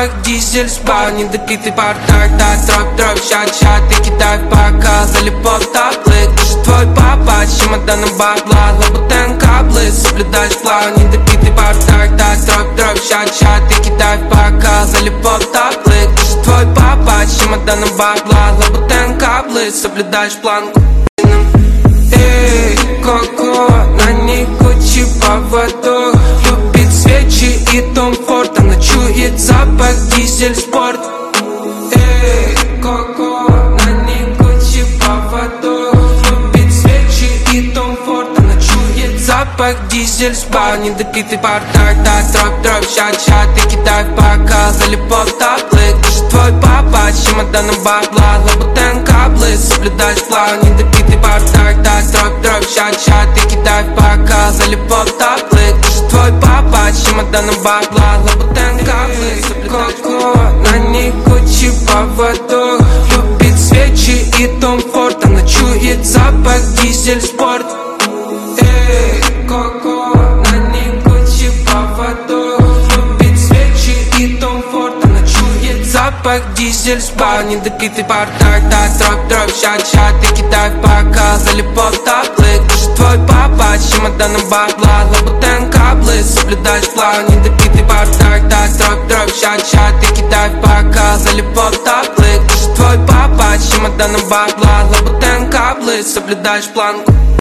запах дизель спал, недопитый бардак, да, дробь, щат, ты кидай в бокал, залипал в таблик. Даже твой папа с чемоданом бабла, лабутен каблы, соблюдаешь план, недопитый бардак, да, дробь, щат, ты кидай в бокал, залипал в таблик. Даже твой папа с чемоданом бабла, лабутен каблы, соблюдаешь план. Эй, Коко, на ней Гуччи поводок, любит свечи и Том Форд, она чует запах дизель спорт. Эй, Коко, на ней Гуччи поводок, любит свечи и Том Форд, она чует запах дизель спал, недопитый бардак, да, дробь, щат, ты кидай в бокал, залипал в таблик. Даже твой папа с чемоданом бабла, лабутен каблы, соблюдаешь план, недопитый бардак, да, дробь, щат, ты кидай в бокал, залипал в таблик. Даже твой папа с чемоданом бабла, лабутен каблы, соблюдаешь план. На ней Гуччи поводок, любит свечи и Том Форд, она чует запах дизель спорт. Эй, Коко, на ней Гуччи поводок, любит свечи и Том Форд, она чует запах дизель спал, недопитый бардак, да, дробь, щат, ты кидай в бокал, залипал в таблик. Даже твой папа с чемоданом бабла, лабутен каблы, соблюдаешь план, недопитый бардак, да, дробь, щат, ты кидай в бокал, залипал в таблик. Даже твой папа с чемоданом бабла, лабутен каблы, соблюдаешь план.